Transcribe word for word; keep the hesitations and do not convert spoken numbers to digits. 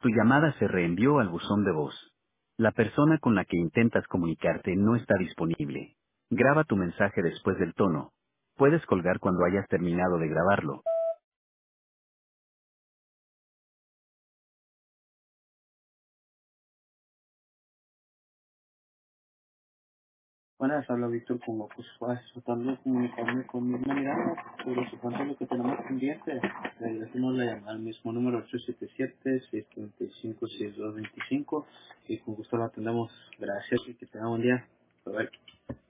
Tu llamada se reenvió al buzón de voz. La persona con la que intentas comunicarte no está disponible. Graba tu mensaje después del tono. Puedes colgar cuando hayas terminado de grabarlo. Buenas, habla Víctor como pues pues, tratando de comunicarme con mi mirada sobre su cuenta lo que tenemos pendiente. Le decimos la llamada al mismo número ocho siete siete, seis tres cinco, seis dos dos cinco y con gusto lo atendemos. Gracias y que tenga un día. Bye bye.